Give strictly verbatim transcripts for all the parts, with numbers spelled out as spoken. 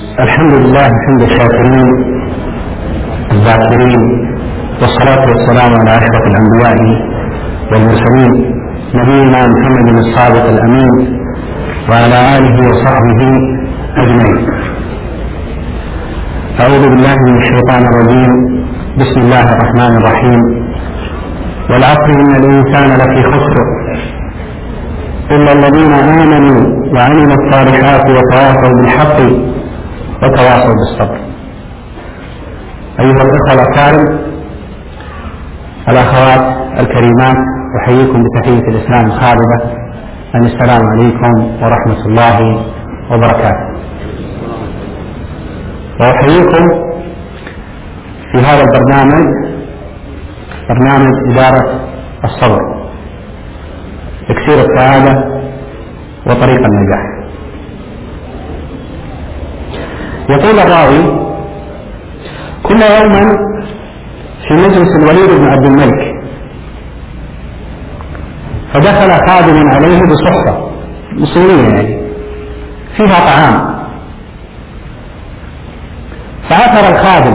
الحمد لله حمد الشاكرين الذاكرين، والصلاة والسلام على أشرف الأنبياء والمرسلين نبينا محمد الصادق الأمين وعلى آله وصحبه أجمعين. أعوذ بالله من الشيطان الرجيم. بسم الله الرحمن الرحيم. والعصر إن الإنسان لفي خسر إلا الذين آمنوا وعملوا الصالحات وتواصوا بالحق وتواصوا بالصبر. أيها الأخوة الأكارم، الأخوات الكريمات، أحييكم بتحية الإسلام الخالدة، أن السلام عليكم ورحمة الله وبركاته. وأحييكم في هذا البرنامج، برنامج إدارة الصبر، تكسير السعادة وطريق النجاح. يقول الراوي: كنا يوما في مجلس الوليد بن عبد الملك، فدخل خادم عليه بصحفة مصرية يعني فيها طعام، فعثر الخادم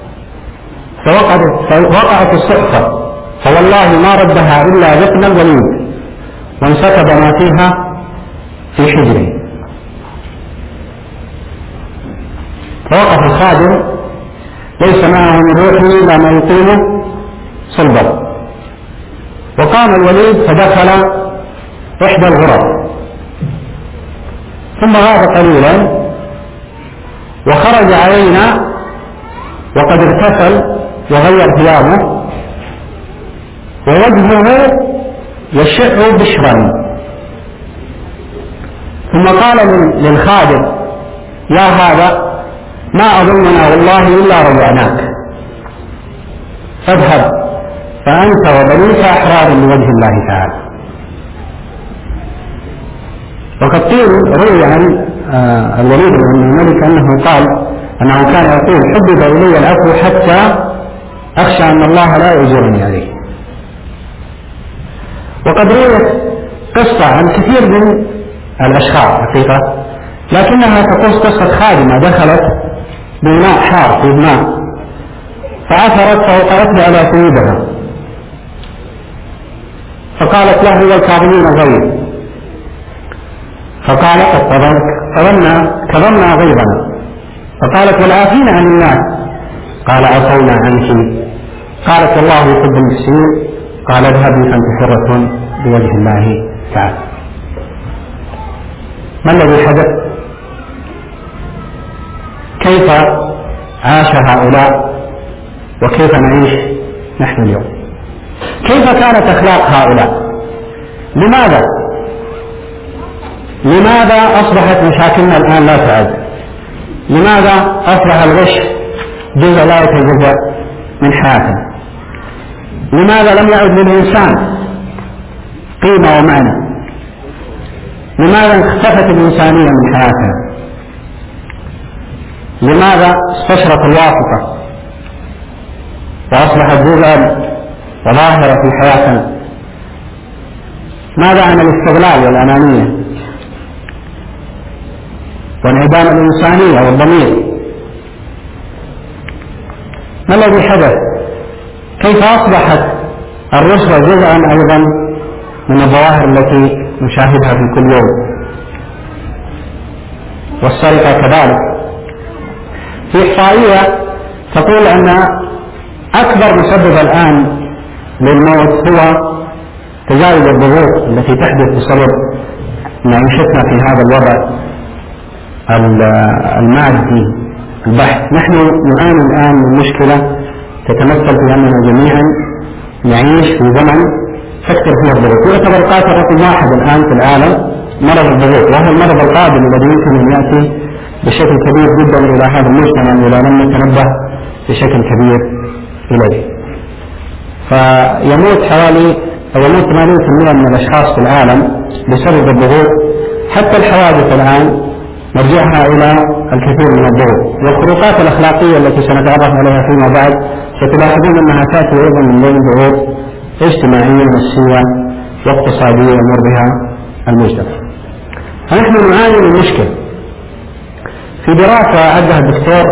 فوقعت الصحفة، فوالله ما ردها إلا ذقن الوليد، وانسكب ما فيها في حجره. فوقف الخادم ليس معه من روحه إلا ما يقيم صلبه، وقام الوليد فدخل إحدى الغرف، ثم غاب قليلا وخرج علينا وقد اغتسل وغير ثيابه ووجهه يشع بشرا، ثم قال للخادم: يا هذا ما أظننا والله إلا رجعناك، فاذهب فأنت وبنيك أحرار لوجه الله تعالى. وقد قيل روي عن الوليد بن الملك أنه قال أنه كان يقول: حبب إلي العفو حتى أخشى أن الله لا يؤجرني عليه. وقد رويت قصة عن كثير من الأشخاص حقيقة، لكنها تقص قصة خادمة دخلت بماء حار في الماء فعثرت فوقعت على ثوبها، فقالت له: والكاظمين الغيظ، فقالت: كظمنا كظمنا غيظنا، فقالت: والعافين عن الناس، قال: عفونا عنك، قالت: والله يحب المحسنين، قال: اذهبي فانت حرة بوجه الله تعالى. ما الذي حدث؟ كيف عاش هؤلاء وكيف نعيش نحن اليوم؟ كيف كانت أخلاق هؤلاء؟ لماذا لماذا أصبحت مشاكلنا الآن لا تعد؟ لماذا أصبح الغش جزء لا يتجزأ من حياتنا؟ لماذا لم يعد للإنسان قيمة ومعنى؟ لماذا اختفت الإنسانية من حياتنا؟ لماذا استشرت الواسطة وأصبحت جزءا وظاهرة في حياتنا؟ ماذا عن الاستغلال والأنانية وانعدام الإنسانية والضمير؟ ما الذي حدث؟ كيف أصبحت الرشوة جزءا أيضا من الظواهر التي نشاهدها في كل يوم، والسرقة كذلك؟ في إحصائية تقول أن أكبر مسبب الآن للموت هو تزايد الضغوط التي تحدث بسبب معيشتنا في هذا الوضع المادي البحت. نحن نعاني الآن من مشكلة تتمثل في أننا جميعا نعيش في زمن تكثر فيه الضغوط. يعتبر قاتل رقم واحد الآن في العالم مرض الضغوط، وهو المرض القادم الذي يمكن أن يأتي بشكل كبير جدا إلى هذا المجتمع إذا لم نتنبه بشكل كبير إليه. فيموت حوالي أو يموت ثمانين بالمئة من الأشخاص في العالم بسبب الضغوط. حتى الحوادث الآن نرجعها إلى الكثير من الضغوط، والخروقات الأخلاقية التي سنتعرف عليها فيما بعد ستلاحظون أنها تأتي أيضا من بين ضغوط اجتماعية نفسية واقتصادية يمر بها المجتمع. فنحن نعاني من مشكلة. في دراسة عدها الدكتور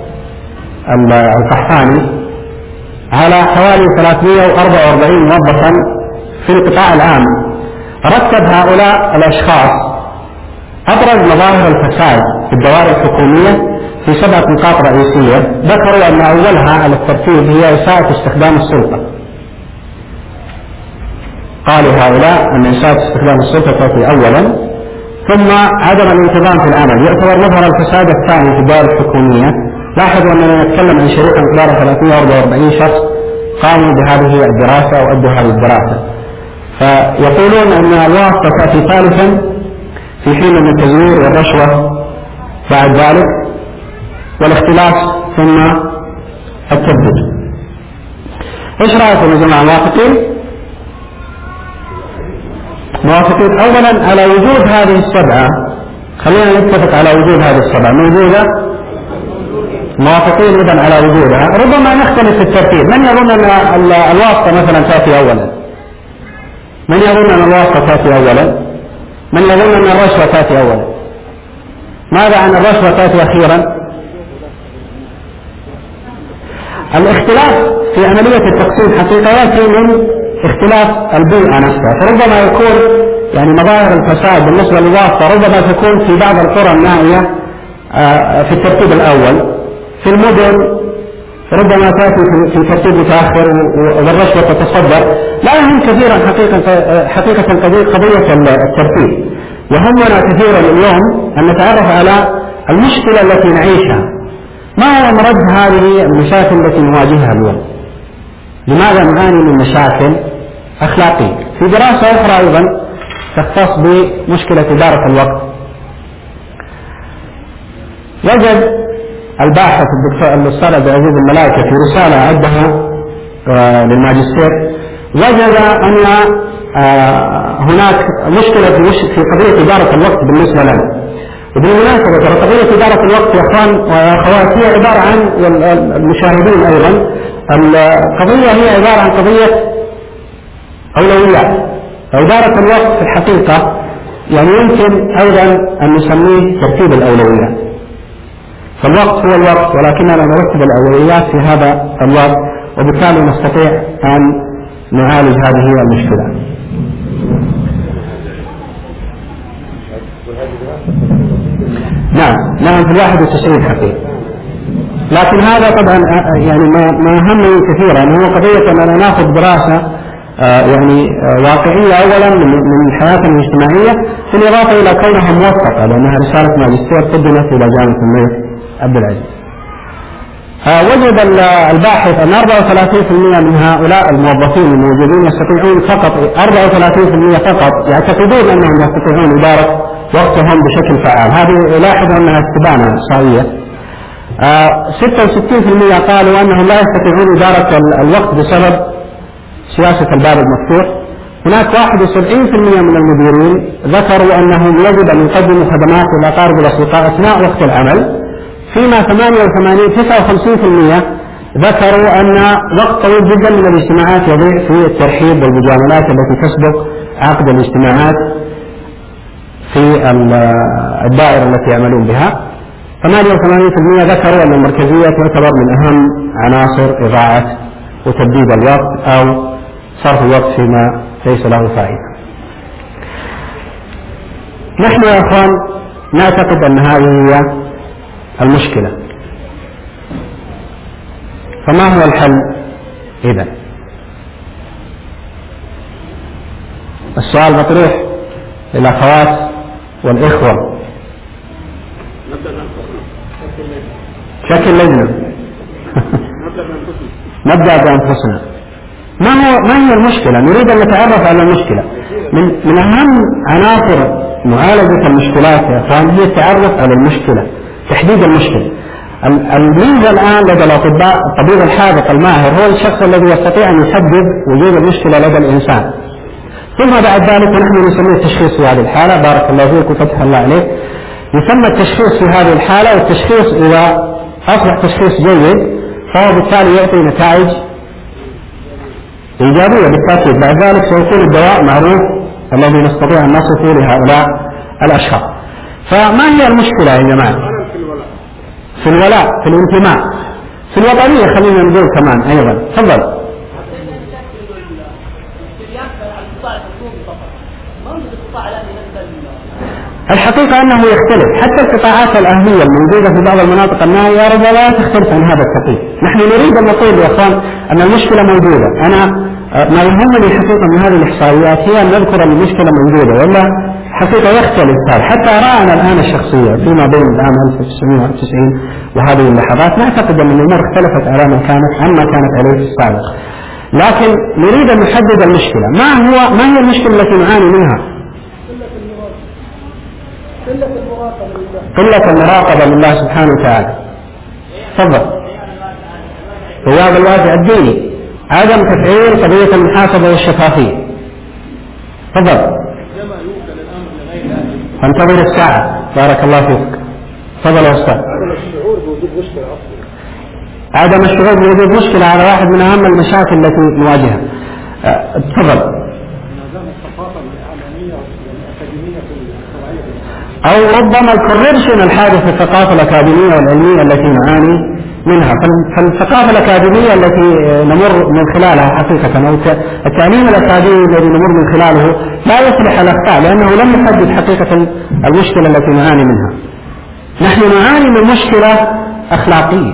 القحطاني على حوالي ثلاثمئة وأربعة وأربعين موظفا في القطاع العام، رتب هؤلاء الأشخاص أبرز مظاهر الفساد في الدوائر الحكومية في سبعة نقاط رئيسية، ذكروا أن أولها على الترتيب هي إساءة استخدام السلطة. قالوا هؤلاء أن إساءة استخدام السلطة تأتي أولا، ثم عدم الانتظام في العمل يعتبر مظهر الفساد الثاني في الدوائر الحكومية. لاحظوا أننا نتكلم عن شريحة مقدارها ثلاثمئة وأربعة وأربعين شخص قاموا بهذه الدراسة أو أدوا هذه الدراسة، فيقولون أن الواسطة تأتي ثالثا، في حين أن التزوير والرشوة بعد ذلك، والاختلاس ثم التبديل. ايش رأيكم يا جماعة؟ موافقين؟ موافقين أولا على وجود هذه السبعة، خلينا نتفق على وجود هذه السبعة موجودة، موافقين إذن على وجودها. ربما نختلف في الترتيب، من يظن أن الواسطة مثلا تأتي أولا؟ من يظن أن الواسطة تأتي أولا؟ من يظن أن الرشوة تأتي أولا؟ ماذا عن الرشوة تأتي أخيرا؟ الاختلاف في عملية التقسيم حقيقة يأتي من اختلاف البيئة نفسها، فربما يكون يعني مظاهر الفساد بالنسبة للواسطة ربما تكون في بعض القرى النائية في الترتيب الأول، في المدن ربما تأتي في ترتيب متأخر والرشوة تتصدر. لا يهم كثيرا حقيقة حقيقة قضية الترتيب، يهمنا كثيرا اليوم أن نتعرف على المشكلة التي نعيشها، ما هو مرد هذه المشاكل التي نواجهها اليوم، لماذا نعاني من مشاكل أخلاقية. في دراسة أخرى أيضا تختص بمشكلة إدارة الوقت، وجد الباحث الدكتور الأستاذ عبد العزيز الملائكة في رسالة عدها للماجستير، وجد أن هناك مشكلة في قضية إدارة الوقت بالنسبة لنا. وبالمناسبة ترى قضية إدارة الوقت يا أخوان وأخوات هي عبارة عن المشاهدين أيضا، القضية هي عبارة عن قضية أولويات. إدارة الوقت في الحقيقة يعني يمكن أيضا أن نسميه ترتيب الأولويات، فالوقت هو الوقت ولكننا نرتب الأولويات في هذا الوقت، وبالتالي نستطيع أن نعالج هذه المشكلة. نعم نعم في الواحد وتسعين حقيقة، لكن هذا طبعا يعني ما يهمني كثيرا هو قضية أننا نأخذ دراسة يعني واقعية أولا من حياتنا الاجتماعية، بالإضافة إلى كونها موثقة لأنها رسالة ماجستير قدمت إلى جامعة الملك عبد العزيز. وجد الباحث أن أربعة وثلاثين بالمئة من هؤلاء الموظفين الموجودين يستطيعون فقط أربعة وثلاثين بالمئة فقط يعتقدون أنهم يستطيعون إدارة وقتهم بشكل فعال. هذه لاحظ أنها استبانة إحصائية. ستة وستين بالمئة قالوا أنهم لا يستطيعون إدارة الوقت بسبب سياسة الباب المفتوح. هناك واحد وسبعين بالمئة من المديرين ذكروا أنهم يجب أن يقدموا خدمات للأقارب والأصدقاء أثناء وقت العمل، فيما ثمانية وثمانين تسعة وخمسين بالمئة ذكروا أن وقت طويل جدا من الاجتماعات يضيع في الترحيب والمجاملات التي تسبق عقد الاجتماعات في الدائرة التي يعملون بها. ثمانية وثمانين بالمئة ذكروا أن المركزية تعتبر من أهم عناصر إضاعة وتبديد الوقت أو صرف الوقت فيما ليس له فائدة. نحن يا أخوان نعتقد أن هذه هي المشكلة، فما هو الحل إذا؟ السؤال مطروح للأخوات والإخوة. شكل لجنة نبدأ بأنفسنا. ما هو ما هي المشكلة؟ نريد أن نتعرف على المشكلة. من من أهم عناصر معالجة المشكلات يا أخوان هي التعرف على المشكلة، تحديد المشكلة. الميزة الآن لدى الأطباء الطبيب الحاذق الماهر هو الشخص الذي يستطيع أن يحدد وجود المشكلة لدى الإنسان، ثم بعد ذلك نحن نسميه التشخيص في هذه الحالة. بارك الله فيك وفتح الله عليك. يسمى التشخيص في هذه الحالة، والتشخيص إذا أصبح تشخيص جيد فهو بالتالي يعطي نتائج إيجابية بالتأكيد. بعد ذلك سيكون الدواء معروف الذي نستطيع أن نصفه لهؤلاء الأشخاص. فما هي المشكلة يا جماعة؟ في الولاء، في الانتماء، في الوطنية خلينا نقول كمان أيضا. تفضل. الحقيقة أنه يختلف، حتى القطاعات الأهلية الموجودة في بعض المناطق النائية لا تختلف عن هذا التقييم. نحن نريد أن نقول يا أخوان أن المشكلة موجودة. أنا ما يهمني حقيقة من هذه الإحصائيات هي أن نذكر أن المشكلة موجودة، ولا حقيقة يختلف هذا. حتى أراءنا الآن الشخصية فيما بين العام ألف وتسعمائة وتسعين وهذه اللحظات نعتقد أن الأمور اختلفت على ما كانت عما كانت عليه في السابق، لكن نريد أن نحدد المشكلة. ما هو ما هي المشكلة التي نعاني منها؟ قلة المراقبة لله سبحانه وتعالى. تفضل. غياب الوازع الديني، عدم تفعيل قضية المحاسبة والشفافية. تفضل. انتظر الساعة. بارك الله فيك. تفضل يا أستاذ. عدم الشعور بوجود مشكلة على واحد من أهم المشاكل التي نواجهها. تفضل. أو ربما الكوريبشن الحادث في الثقافة الأكاديمية والعلمية التي نعاني منها. فالثقافة الأكاديمية التي نمر من خلالها حقيقة، أو التعليم الأكاديمي الذي نمر من خلاله لا يصلح الأخطاء، لأنه لم يحدد حقيقة المشكلة التي نعاني منها. نحن نعاني من مشكلة أخلاقية.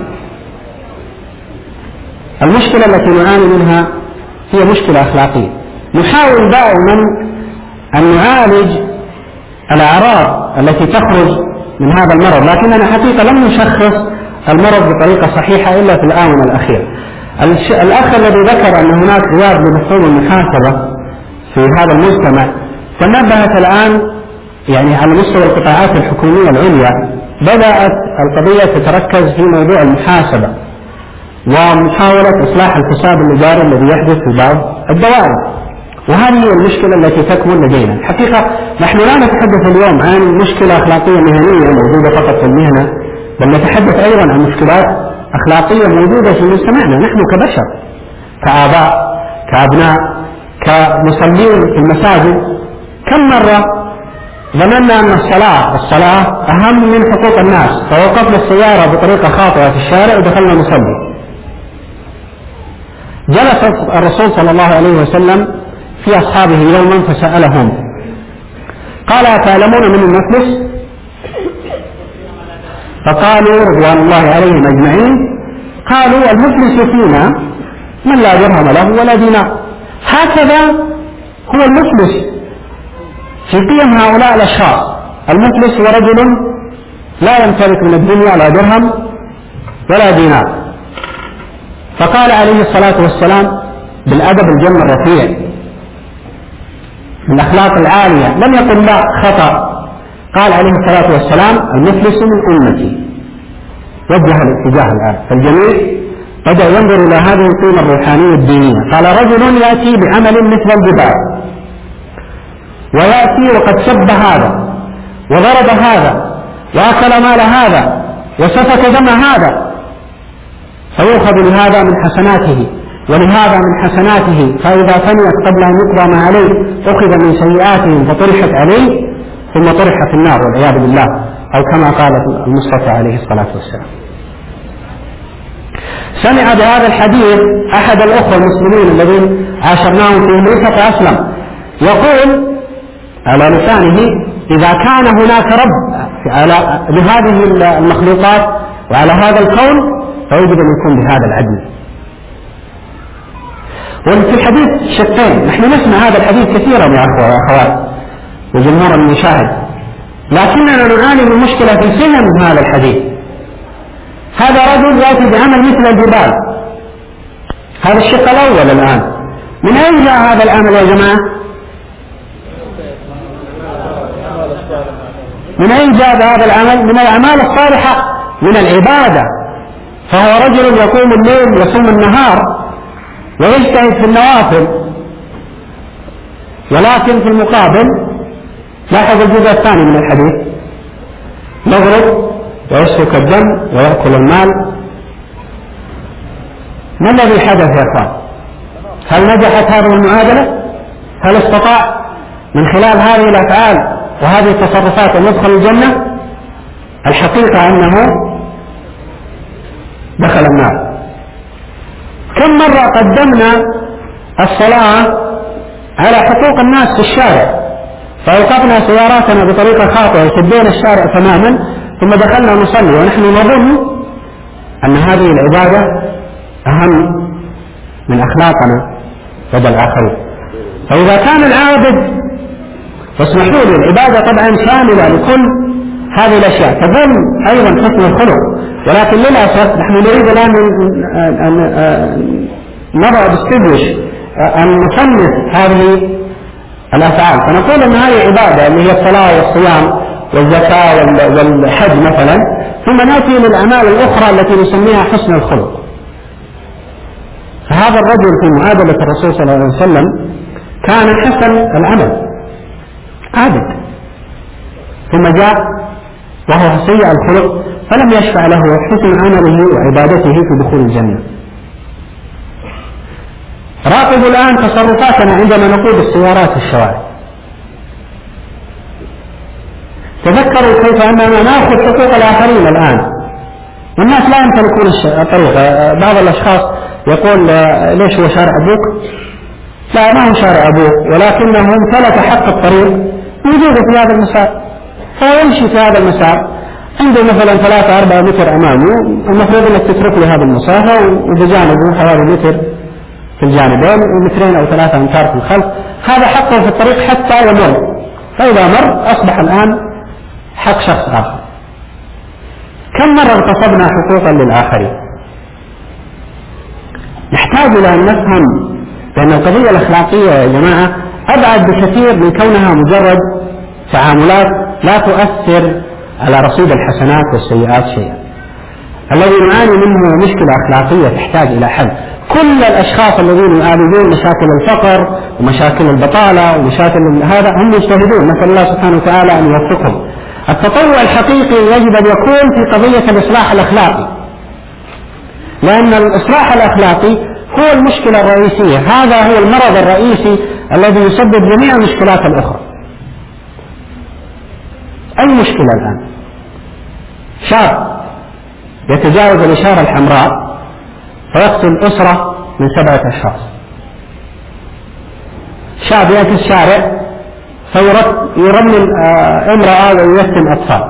المشكلة التي نعاني منها هي مشكلة أخلاقية. نحاول دائما أن نعالج الأعراض التي تخرج من هذا المرض، لكننا حقيقة لم نشخص المرض بطريقة صحيحة إلا في الآونة الأخيرة. الأخ الذي ذكر أن هناك غياب لمفهوم المحاسبة في هذا المجتمع، تنبهت الآن يعني على مستوى القطاعات الحكومية العليا بدأت القضية تتركز في موضوع المحاسبة ومحاولة إصلاح الفساد الإداري الذي يحدث في بعض الدوائر، وهذه هي المشكلة التي تكمن لدينا. الحقيقة نحن لا نتحدث اليوم عن مشكلة أخلاقية مهنية موجودة فقط في المهنة، بل نتحدث أيضا عن مشكلات أخلاقية موجودة في مجتمعنا نحن كبشر، كآباء، كأبناء، كمصلين في المساجد. كم مرة ظننا أن الصلاة الصلاة أهم من حقوق الناس، فوقفنا السيارة بطريقة خاطئة في الشارع ودخلنا نصلي. جلس الرسول صلى الله عليه وسلم في أصحابه يوما فسألهم قال: أتعلمون من المفلس؟ فقالوا رضوان الله عليهم أجمعين: قالوا المفلس فينا من لا درهم له ولا دينار. هكذا هو المفلس في قيم هؤلاء الأشخاص. المفلس هو رجل لا يمتلك من الدنيا لا درهم ولا دينار. فقال عليه الصلاة والسلام بالأدب الجم الرفيع، الأخلاق العالية، لم يقل لا خطأ، قال عليه الصلاة والسلام: المفلس من أمتي. وجه الاتجاه الآن، فالجميع بدأ ينظر إلى هذه القيمة الروحانية الدينية. قال: رجل يأتي بعمل مثل الجبال، ويأتي وقد سب هذا وضرب هذا وأكل مال هذا وسفك دم هذا، فيؤخذ لهذا من حسناته ولهذا من حسناته، فإذا فنيت قبل أن يقضى ما عليه أخذ من سيئاتهم فطرحت عليه ثم طرح في النار والعياذ بالله، أو كما قال المصطفى عليه الصلاة والسلام. سمع بهذا الحديث أحد الأخوة المسلمين الذين عاشرناهم في أمريكا فأسلم، يقول على لسانه: إذا كان هناك رب على لهذه المخلوقات وعلى هذا الكون فيجب أن يكون بهذا العدل. وفي الحديث شقين، نحن نسمع هذا الحديث كثيرا يا أخوة وأخوات وجمهور المشاهد، لكننا نعاني من مشكلة في فهم هذا الحديث. هذا رجل يأتي بعمل مثل الجبال، هذا الشق الأول. الآن من أين جاء هذا العمل يا جماعة؟ من أين جاء هذا العمل؟ من الأعمال الصالحة، من العبادة. فهو رجل يقوم الليل يصوم النهار ويجتهد في النوافل، ولكن في المقابل لاحظ الجزء الثاني من الحديث: يغرب ويسفك الدم ويأكل المال. ما الذي حدث يا أخوان؟ هل نجحت هذه المعادلة؟ هل استطاع من خلال هذه الأفعال وهذه التصرفات أن يدخل الجنة؟ الحقيقة أنه دخل النار. كم مرة قدمنا الصلاة على حقوق الناس في الشارع، فأوقفنا سياراتنا بطريقة خاطئة وسدينا الشارع تماما ثم دخلنا نصلي ونحن نظن أن هذه العبادة أهم من أخلاقنا لدى الآخرين. فإذا كان العابد، واسمحوا لي العبادة طبعا شاملة لكل هذه الأشياء، تضم أيضا حسن الخلق، ولكن للأسف نحن نريد الآن أن نضع دستبلش أن نصنف هذه الأفعال، فنقول أن هذه عبادة اللي هي الصلاة والصيام والزكاة والحج مثلا، ثم نأتي للأعمال الأخرى التي نسميها حسن الخلق. فهذا الرجل في معادلة الرسول صلى الله عليه وسلم كان حسن العمل عابد، ثم جاء وهو سيء الخلق فلم يشفع له حسن عمله وعبادته في دخول الجنة. راقبوا الآن تصرفاتنا عندما نقود السيارات في الشوارع. تذكروا كيف أننا نأخذ حقوق الآخرين الآن، والناس لا يمتلكون الطريق. بعض الأشخاص يقول ليش هو شارع أبوك؟ لا، ما هو شارع أبوك، ولكنه امتلك حق الطريق يوجد في هذا المسار، فهو يمشي في هذا المسار، عنده مثلا ثلاثة أربعة متر أمامه، المفروض أنك تترك له هذه المسافة وبجانبه حوالي متر في الجانبين ومترين أو ثلاثة أمتار في الخلف، هذا حقه في الطريق حتى يمر، فإذا مر أصبح الآن حق شخص آخر. كم مرة اغتصبنا حقوقا للآخرين؟ نحتاج إلى أن نفهم بأن القضية الأخلاقية يا جماعة أبعد بكثير من كونها مجرد تعاملات لا تؤثر على رصيد الحسنات والسيئات شيئا. الذي نعاني منه مشكلة أخلاقية تحتاج إلى حل. كل الأشخاص الذين يعالجون مشاكل الفقر ومشاكل البطالة ومشاكل هذا هم مجتهدون، نسأل الله سبحانه وتعالى أن يوفقهم. التطوع الحقيقي يجب أن يكون في قضية الإصلاح الأخلاقي، لأن الإصلاح الأخلاقي هو المشكلة الرئيسية، هذا هو المرض الرئيسي الذي يسبب جميع المشكلات الأخرى. أي مشكلة الآن؟ شاب يتجاوز الإشارة الحمراء فيقتل أسرة من سبعة أشخاص. شاب يأتي الشارع فيرمي امرأة وييتم أطفال.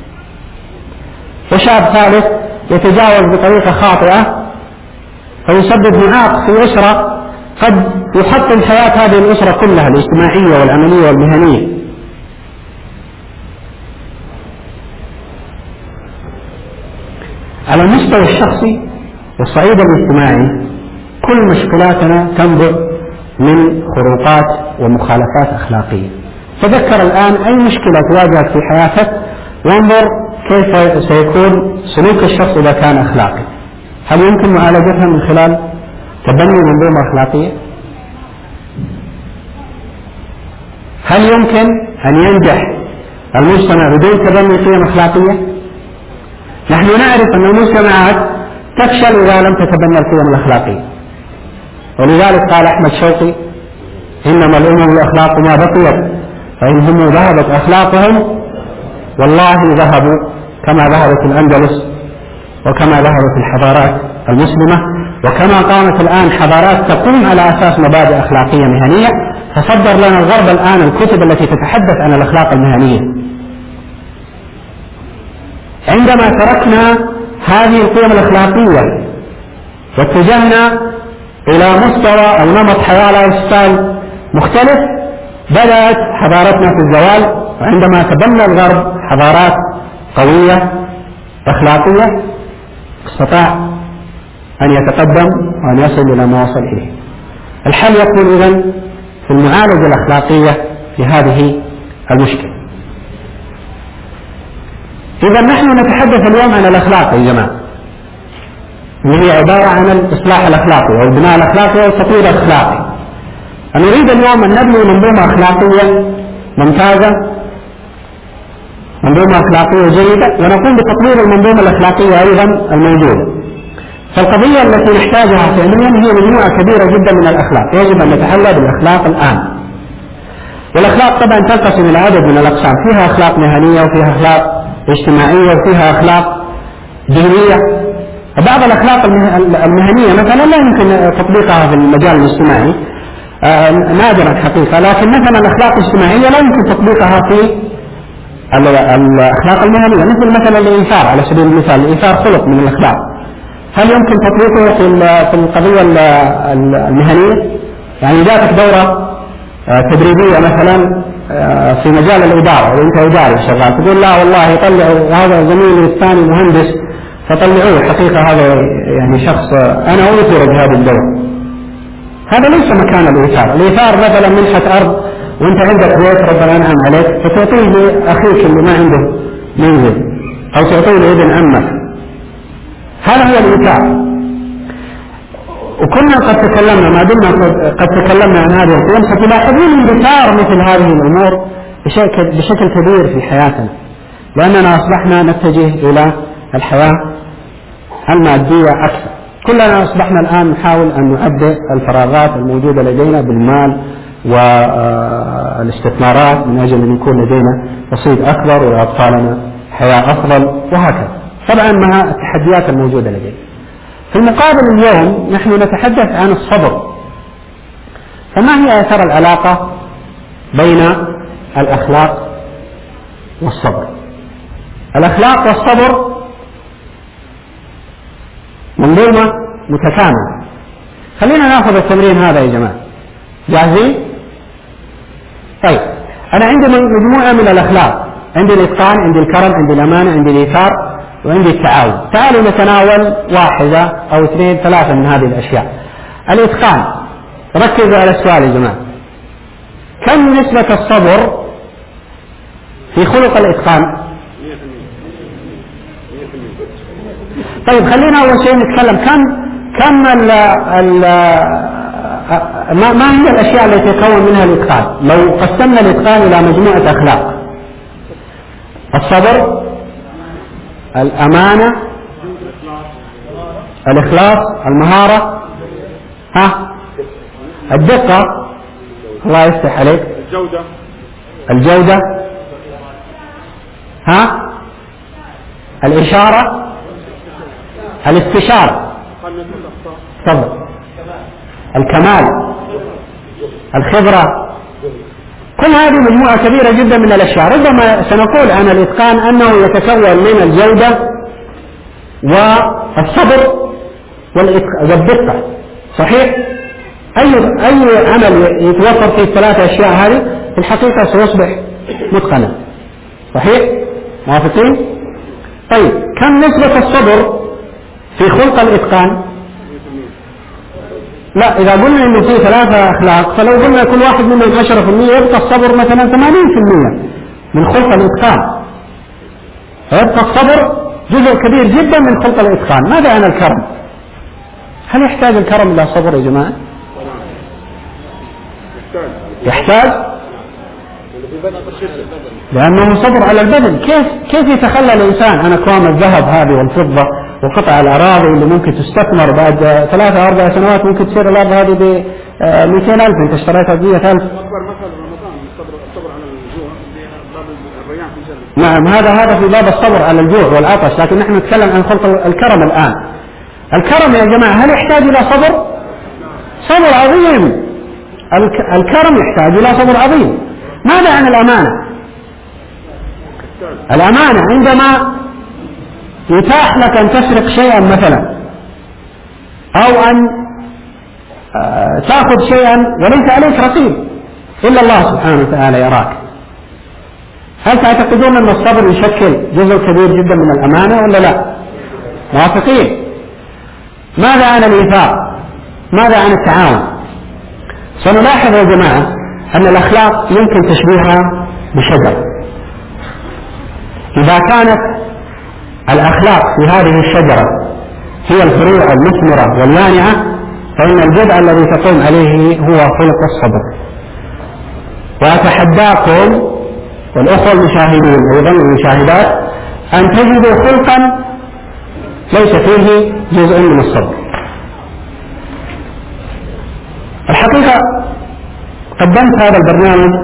وشاب ثالث يتجاوز بطريقة خاطئة فيسبب معاق في أسرة قد يحطم حياة هذه الأسرة كلها الاجتماعية والعملية والمهنية. على المستوى الشخصي والصعيد الاجتماعي كل مشكلاتنا تنبع من خروقات ومخالفات أخلاقية. تذكر الآن أي مشكلة تواجهك في حياتك وانظر كيف سيكون سلوك الشخص إذا كان أخلاقي. هل يمكن معالجتها من خلال تبني منظومة أخلاقية؟ هل يمكن أن ينجح المجتمع بدون تبني قيم أخلاقية؟ نحن نعرف أن المجتمعات تفشل إذا لم تتبنى القيم الأخلاقية، ولذلك قال أحمد شوقي: إنما الأمم الأخلاق ما بقيت، فإن هم ذهبت أخلاقهم والله ذهبوا، كما ذهبت الأندلس وكما ذهبت الحضارات المسلمة، وكما قامت الآن حضارات تقوم على أساس مبادئ أخلاقية مهنية. تصدر لنا الغرب الآن الكتب التي تتحدث عن الأخلاق المهنية. عندما تركنا هذه القيم الأخلاقية واتجهنا إلى مستوى أو نمط حياة لايف ستايل مختلف، بدأت حضارتنا في الزوال. وعندما تبنى الغرب حضارات قوية أخلاقية استطاع أن يتقدم وأن يصل إلى ما وصل إليه. الحل يكون إذن في المعالجة الأخلاقية في هذه المشكلة. إذا نحن نتحدث اليوم عن الأخلاق يا جماعة، اللي هي عبارة عن الإصلاح الأخلاقي أو البناء الأخلاقي أو التطوير الأخلاقي. نريد اليوم أن نبني منظومة أخلاقية ممتازة، منظومة أخلاقية جيدة، ونقوم بتطوير المنظومة الأخلاقية أيضا الموجودة. فالقضية التي نحتاجها فعليا هي مجموعة كبيرة جدا من الأخلاق، يجب أن نتحلى بالأخلاق الآن. والأخلاق طبعا تنقسم إلى عدد من الأقسام، فيها أخلاق مهنية وفيها أخلاق اجتماعية وفيها أخلاق دينية. بعض الأخلاق المهنية مثلا لا يمكن تطبيقها في المجال الاجتماعي، آه نادرا حقيقة، لكن مثلا الأخلاق الاجتماعية لا يمكن تطبيقها في الأخلاق المهنية، مثل مثلا الإيثار على سبيل المثال. الإيثار خلق من الأخلاق، هل يمكن تطبيقه في القضية المهنية؟ يعني جاتك دورة تدريبية مثلا في مجال الإدارة وأنت إداري شغال، تقول لا والله طلعوا هذا زميلي الثاني مهندس فطلعوه، حقيقة هذا يعني شخص أنا أوثر بهذه الدورة. هذا ليس مكان الإيثار. الإيثار مثلا منحة أرض وأنت عندك بيت ربنا أنعم عليك فتعطيه لأخيك اللي ما عنده منزل، أو تعطيه لابن عمك، هذا هو الإيثار. وكنا قد تكلمنا ما دمنا قد تكلمنا عن هذه القيم ستلاحظون اندثار مثل هذه الأمور بشكل كبير في حياتنا، لأننا أصبحنا نتجه إلى الحياة المادية أكثر. كلنا أصبحنا الآن نحاول أن نعبئ الفراغات الموجودة لدينا بالمال والاستثمارات من أجل أن يكون لدينا رصيد أكبر ولأطفالنا حياة أفضل وهكذا، طبعا مع التحديات الموجودة لدينا. في المقابل اليوم نحن نتحدث عن الصبر. فما هي أثر العلاقة بين الأخلاق والصبر؟ الأخلاق والصبر منظومة متكاملة. خلينا نأخذ التمرين هذا يا جماعة، جاهزين؟ طيب أنا عندي مجموعة من الأخلاق، عندي الإتقان، عندي الكرم، عندي الأمانة، عندي الإيثار، وعندي التعاون. تعالوا نتناول واحدة أو اثنين ثلاثة من هذه الأشياء. الإتقان، ركزوا على السؤال يا جماعة، كم نسبة الصبر في خلق الإتقان؟ طيب خلينا أول شيء نتكلم كم كم ال ال ما هي الأشياء التي يتكون منها الإتقان؟ لو قسمنا الإتقان إلى مجموعة أخلاق: الصبر، الأمانة، الإخلاص، المهارة، ها الدقة، الله يفتح عليك، الجودة الجودة ها الإشارة، الاستشارة، الصبر، الكمال، الخبرة. كل هذه مجموعة كبيرة جدا من الأشياء. ربما سنقول عن الإتقان أنه يتكون من الجودة والصبر والدقة، صحيح؟ أي أي عمل يتوفر فيه الثلاثة أشياء هذه في الحقيقة سيصبح متقنا، صحيح؟ موافقين؟ طيب كم نسبة الصبر في خلق الإتقان؟ لا، إذا قلنا إنه في ثلاثة أخلاق فلو قلنا كل واحد منهم عشرة في المية يبقى الصبر مثلا ثمانين في المية من خلق الإتقان، فيبقى الصبر جزء كبير جدا من خلق الإتقان. ماذا عن الكرم؟ هل يحتاج الكرم إلى صبر يا جماعة؟ يحتاج، لأنه صبر على البذل. كيف كيف يتخلى الإنسان عن أكوام الذهب هذه والفضة وقطع الأراضي اللي ممكن تستثمر بعد ثلاثة أربع سنوات ممكن تصير الأرض هذه ب مئتين ألف أنت اشتريتها ب مئة ألف. نعم، هذا هذا في باب الصبر على الجوع والعطش، لكن نحن نتكلم عن خلق الكرم الآن. الكرم يا جماعة هل يحتاج إلى صبر؟ صبر عظيم. الكرم يحتاج إلى صبر عظيم. ماذا عن الأمانة؟ الأمانة عندما يتاح لك أن تسرق شيئا مثلا، أو أن تأخذ شيئا وليس عليك رقيب إلا الله سبحانه وتعالى يراك، هل تعتقدون أن الصبر يشكل جزء كبير جدا من الأمانة ولا لا؟ موافقين؟ ماذا عن الإيثار؟ ماذا عن التعاون؟ سنلاحظ يا جماعة أن الأخلاق يمكن تشبيهها بشجرة. إذا كانت الأخلاق في هذه الشجرة هي الفروع المثمرة واليانعة، فإن الجذع الذي تقوم عليه هو خلق الصبر. وأتحداكم والأخوة المشاهدين أيضا المشاهدات أن تجدوا خلقا ليس فيه جزء من الصبر. الحقيقة قدمت هذا البرنامج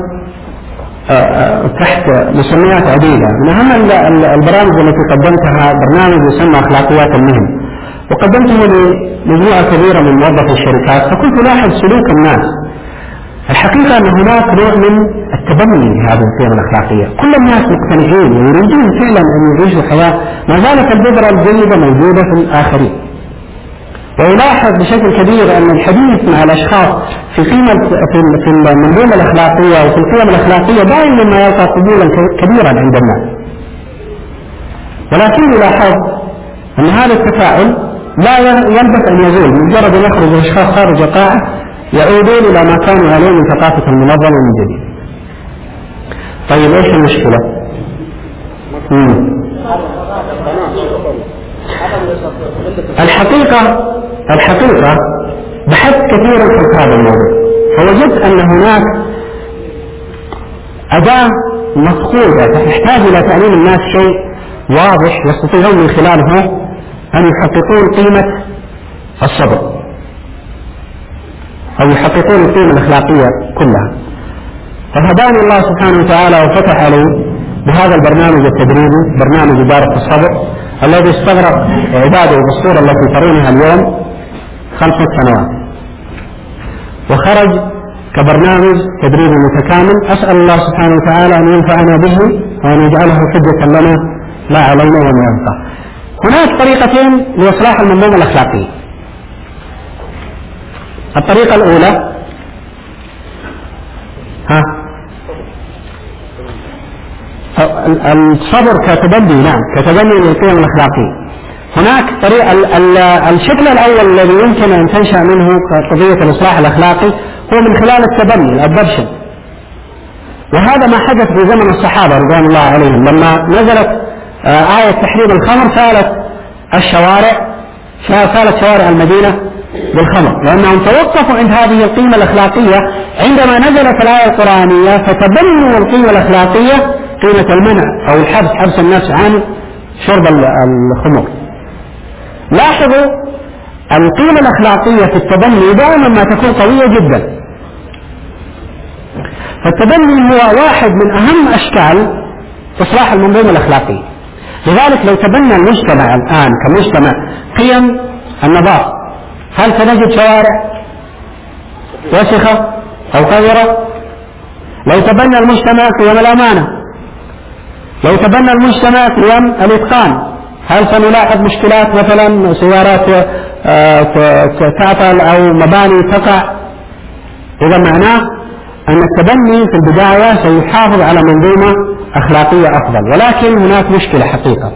تحت مسميات عديدة. من أهم البرامج التي قدمتها برنامج يسمى أخلاقيات المهن، وقدمته لمجموعة كبيرة من موظفي الشركات، فكنت لاحظ سلوك الناس. الحقيقة أن هناك نوع من التبني لهذه القيم الأخلاقية، كل الناس مقتنعين ويريدون فعلا أن يعيشوا حياة ما زالت البذرة الجيدة موجودة في الآخرين. ويلاحظ بشكل كبير أن الحديث مع الأشخاص في قيمة في المنظومة الأخلاقية وفي القيم الأخلاقية دائما ما يلقى قبولا كبيرا عند الناس. ولكن يلاحظ أن هذا التفاعل لا يلبث أن يزول، مجرد أن يخرج الأشخاص خارج القاعة يعودون إلى ما كانوا عليه من ثقافة المنظمة من جديد. طيب إيش المشكلة؟ مم. الحقيقة الحقيقة بحثت كثيرا في هذا الموضوع، فوجدت أن هناك أداة مفقودة تحتاج إلى تعليم الناس شيء واضح يستطيعون من خلاله أن يحققون قيمة الصبر أو يحققون القيمة الأخلاقية كلها. فهداني الله سبحانه وتعالى وفتح علي بهذا البرنامج التدريبي، برنامج إدارة الصبر، الذي استغرق عباده بالصورة التي ترونها اليوم خمسة سنوات، وخرج كبرنامج تدريبي متكامل. أسأل الله سبحانه وتعالى أن ينفعنا به وأن يجعله حجة لنا لا علينا وما ينفع. هناك طريقتين لإصلاح المنظومة الأخلاقية. الطريقة الأولى ها الصبر كتبني، نعم كتبني للقيم الأخلاقية. هناك طريقة الشكل الأول الذي يمكن أن تنشأ منه قضية الإصلاح الأخلاقي هو من خلال التبني، الأدبشن. وهذا ما حدث في زمن الصحابة رضوان الله عليهم، لما نزلت آية تحريم الخمر سالت الشوارع سالت شوارع المدينة بالخمر، لأنهم توقفوا عند هذه القيمة الأخلاقية عندما نزلت الآية القرآنية، فتبنوا القيمة الأخلاقية قيمة المنع أو الحبس، حبس النفس عن شرب الخمر. لاحظوا القيمة الأخلاقية في التبني دائما ما تكون قوية جدا. فالتبني هو واحد من أهم أشكال إصلاح المنظومة الأخلاقية. لذلك لو تبنى المجتمع الآن كمجتمع قيم النظافة، هل سنجد شوارع وسخة أو قذرة؟ لو تبنى المجتمع قيم الأمانة، لو تبنى المجتمع قيم الإتقان، هل سنلاحظ مشكلات مثلا سيارات تعطل أو مباني تقع؟ إذا معناه أن التبني في البداية سيحافظ على منظومة أخلاقية أفضل. ولكن هناك مشكلة حقيقة.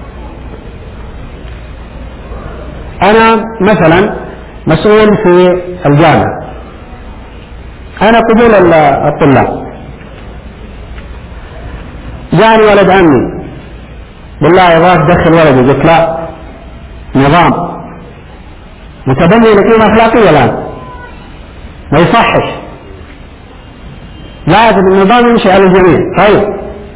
أنا مثلا مسؤول في الجامعة، أنا قبول الطلاب، جاني ولد عمي بالله يبغاك تدخل ولدي، قلت لا، نظام متبني لقيمة أخلاقية الآن ما يصحش، لازم النظام يمشي على الجميع. طيب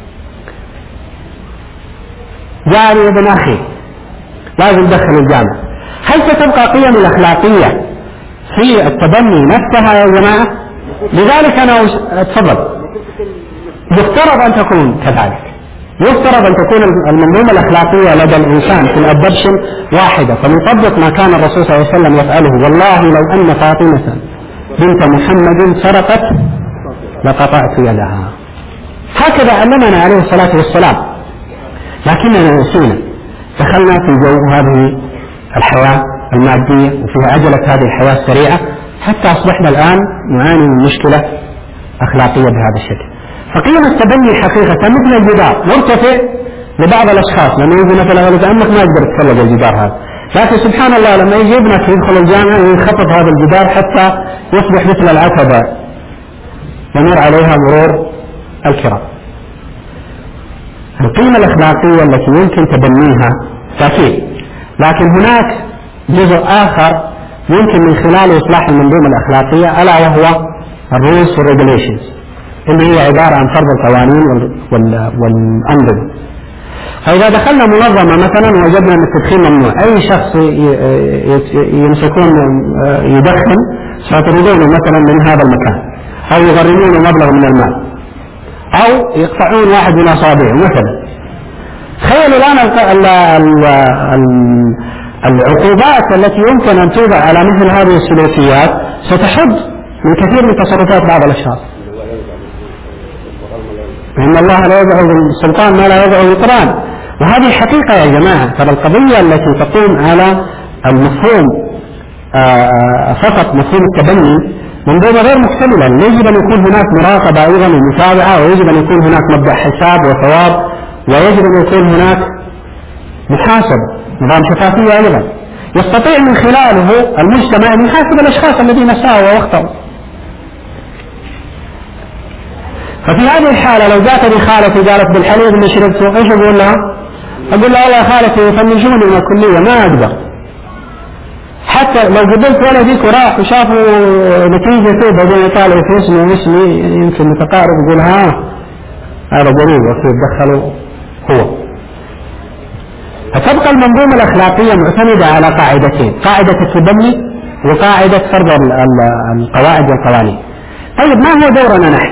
جاني ابن أخي لازم ندخل الجامعة، هل ستبقى قيم الأخلاقية في التبني نفسها يا جماعة؟ لذلك أنا أتفضل، يفترض أن تكون كذلك، يفترض أن تكون المنظومة الأخلاقية لدى الإنسان في الأدبشن واحدة، فنطبق ما كان الرسول صلى الله عليه وسلم يفعله. والله لو أن فاطمة بنت محمد سرقت لقطعت يدها، هكذا علمنا عليه الصلاة والسلام. لكننا نسينا، دخلنا في جو هذه الحياة المادية وفيها عجلة هذه الحياة السريعة، حتى أصبحنا الآن نعاني من مشكلة أخلاقية بهذا الشكل. فقيمة التبني حقيقة مثل الجدار مرتفع لبعض الأشخاص، لما يجي مثلا ولد عمك ما يقدر يتسلق الجدار هذا، لكن سبحان الله لما يجي ابنك يدخل الجامعة وينخفض هذا الجدار حتى يصبح مثل العتبة يمر عليها مرور الكرام. القيمة الأخلاقية التي يمكن تبنيها تأكيد، لكن هناك جزء آخر يمكن من خلال إصلاح المنظومة الأخلاقية، ألا وهو الرولز والريجوليشنز، اللي هي عبارة عن فرض القوانين والأنظمة. فإذا دخلنا منظمة مثلا وجدنا أن التدخين ممنوع، أي شخص يمسكون يدخن سيطردونه مثلا من هذا المكان، أو يغرمون مبلغ من المال، أو يقطعون واحد من أصابعه مثلا. تخيلوا الآن العقوبات التي يمكن أن توضع على مثل هذه السلوكيات ستحد من كثير من تصرفات بعض الأشخاص. إن الله لا يدعو بالسلطان ما لا يدعو بالقرآن، وهذه حقيقة يا جماعة. ترى القضية التي تقوم على المفهوم فقط مفهوم التبني منظومة غير مكتملة. يجب أن يكون هناك مراقبة أيضا ومتابعة، ويجب أن يكون هناك مبدأ حساب وثواب، ويجب أن يكون هناك محاسبة، نظام شفافية أيضا يستطيع من خلاله المجتمع أن يحاسب الأشخاص الذين ساءوا واخطأوا. ففي هذه الحالة لو جاءتني خالتي قالت بالحليب اللي شربته ايش اقول لها؟ اقول لها والله يا خالتي يفنشوني من الكلية ما اقدر. حتى لو قبلت ولدك وراح وشافوا نتيجته بعدين يطالع في اسمي واسمي يمكن متقارب يقول ها هذا قريب وكيف دخلوا هو. فتبقى المنظومة الأخلاقية معتمدة على قاعدتين، قاعدة التبني وقاعدة فرض القواعد والقوانين. طيب ما هو دورنا نحن؟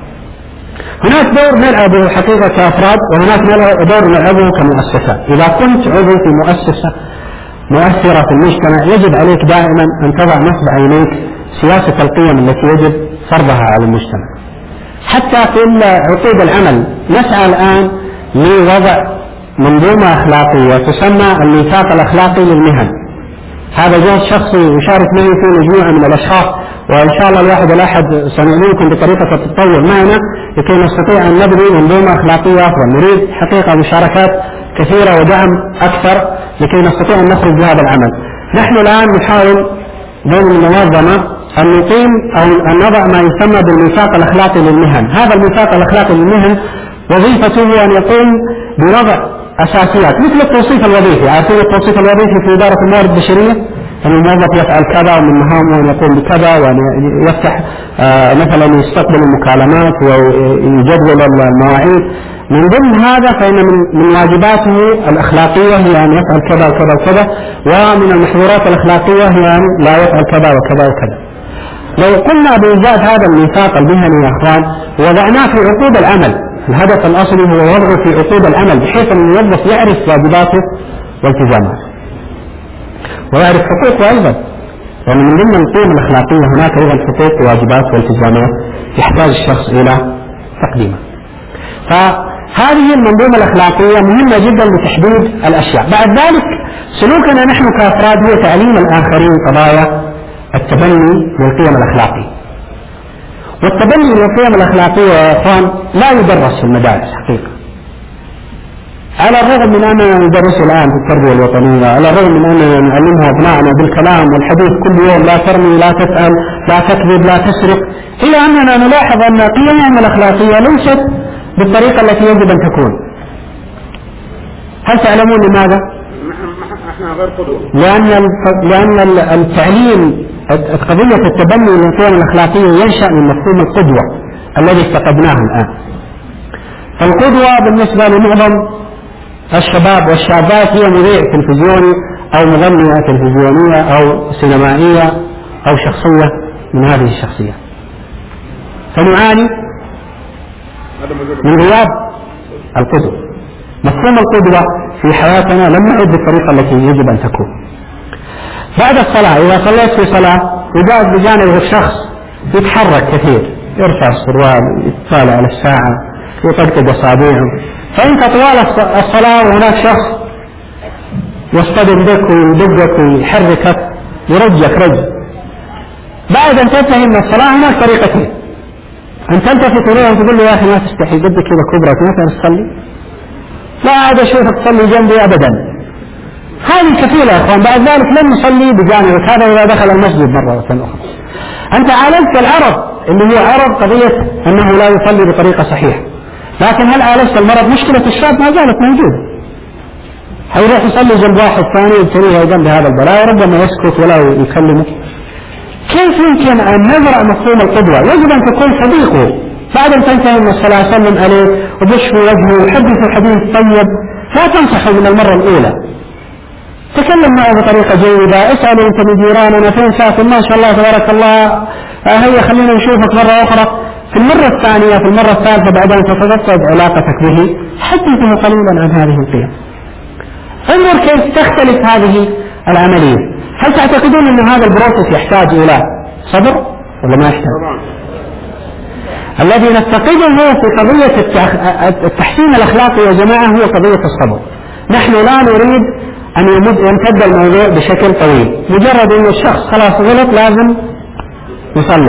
هناك دور نلعبه حقيقة كأفراد، وهناك دور نلعبه كمؤسسات. إذا كنت عضو في مؤسسة مؤثرة في المجتمع يجب عليك دائما أن تضع نصب عينيك سياسة القيم التي يجب فرضها على المجتمع. حتى في عقود العمل نسعى الآن لوضع منظومة أخلاقية تسمى الميثاق الأخلاقي للمهن. هذا جهد شخصي يشارك معي في مجموعة من الأشخاص، وإن شاء الله الواحد الأحد سنعلمكم بطريقة التطور معنا لكي نستطيع أن نبني منظومة أخلاقية أفضل. نريد حقيقة مشاركات كثيرة ودعم أكثر لكي نستطيع أن نخرج بهذا العمل. نحن الآن نحاول بين المنظمة أن نقيم أو أن نضع ما يسمى بالميثاق الأخلاقي للمهن. هذا الميثاق الأخلاقي للمهن وظيفته أن يقوم بوضع أساسيات مثل التوصيف الوظيفي. عارفين التوصيف الوظيفي في إدارة الموارد البشرية؟ أن الموظف يفعل كذا ومن مهامه أن يقوم بكذا، وأن يفتح آه مثلا يستقبل المكالمات ويجدول المواعيد. من ضمن هذا فإن من, من واجباته الأخلاقية هي أن يفعل كذا وكذا وكذا، ومن المحظورات الأخلاقية هي أن لا يفعل كذا وكذا وكذا. لو قلنا بإيجاد هذا الميثاق المهني يا أخوان وضعناه في عقود العمل، الهدف الأصلي هو وضعه في عقود العمل بحيث أن الموظف يعرف واجباته والتزاماته ويعرف حقوقه أيضا، يعني من ضمن القيم الأخلاقية هناك أيضا حقوق وواجبات والتزامات يحتاج الشخص إلى تقديمها. فهذه المنظومة الأخلاقية مهمة جدا لتحديد الأشياء. بعد ذلك سلوكنا نحن كأفراد هو تعليم الآخرين قضايا التبني للقيم الأخلاقية. والتبني للقيم الأخلاقية يا أخوان لا يدرس في المدارس حقيقة، على الرغم من أننا ندرس الآن في التربية الوطنية، على الرغم من أننا نعلمها أبنائنا بالكلام والحديث كل يوم لا ترمي لا تسأل لا تكذب لا تسرق، إلا أننا نلاحظ أن قيمهم الأخلاقية ليست بالطريقة التي يجب أن تكون. هل تعلمون لماذا؟ لأن لأن التعليم قضية التبني للقيم الأخلاقية ينشأ من مفهوم القدوة الذي افتقدناه الآن. فالقدوة بالنسبة لمعظم الشباب والشابات هي مذيع تلفزيوني أو مغنية تلفزيونية أو سينمائية أو شخصية من هذه الشخصيات. فنعاني من غياب القدوة. مفهوم القدوة في حياتنا لم نعد بالطريقة التي يجب أن تكون. بعد الصلاة إذا صليت في صلاة وجاءت بجانبه الشخص يتحرك كثير، يرفع السروال، يطالع على الساعة، يطقطق أصابعه، فأنت طوال الصلاة وهناك شخص يصطدم بك ويدقك ويحركك يرجك رج. بعد أن تنتهي من الصلاة هناك طريقتين، أن تلتفت إليه وتقول له يا أخي ما تستحي قدك كذا كبرى ما تصلي، لا عاد أشوفك تصلي جنبي أبدا. هذه كفيلة يا أخوان. بعد ذلك لن نصلي بجانبك، هذا إذا دخل المسجد مرة أخرى. أنت عالجت العرض اللي هو عرض قضية أنه لا يصلي بطريقة صحيحة، لكن هل عالجت المرض؟ مشكلة الشاب ما زالت موجودة، حيروح يصلي جنب واحد ثاني يبتليه جنب هذا البلاء وربما يسكت ولا يكلمه. كيف يمكن أن نزرع مفهوم القدوة؟ يجب أن تكون صديقه بعد أن تنتهي من الصلاة سلم عليه وبشر وجهه وحدثه حديث طيب، لا تنصحه من المرة الأولى، تكلم معه بطريقة جيدة، اسأله أنت من جيراننا فين ساكن ما شاء الله تبارك الله، هيا خلينا نشوفك مرة أخرى. في المرة الثانية في المرة الثالثة بعد أن تتجسد علاقتك به حدثه قليلا عن هذه القيم. انظر كيف تختلف هذه العملية. هل تعتقدون أن هذا البروسيس يحتاج إلى صبر ولا ما يحتاج؟ الذي نفتقده في قضية التحسين الأخلاقي يا جماعة هو قضية الصبر. نحن لا نريد أن يمتد الموضوع بشكل طويل، مجرد أن الشخص خلاص غلط لازم يصلح،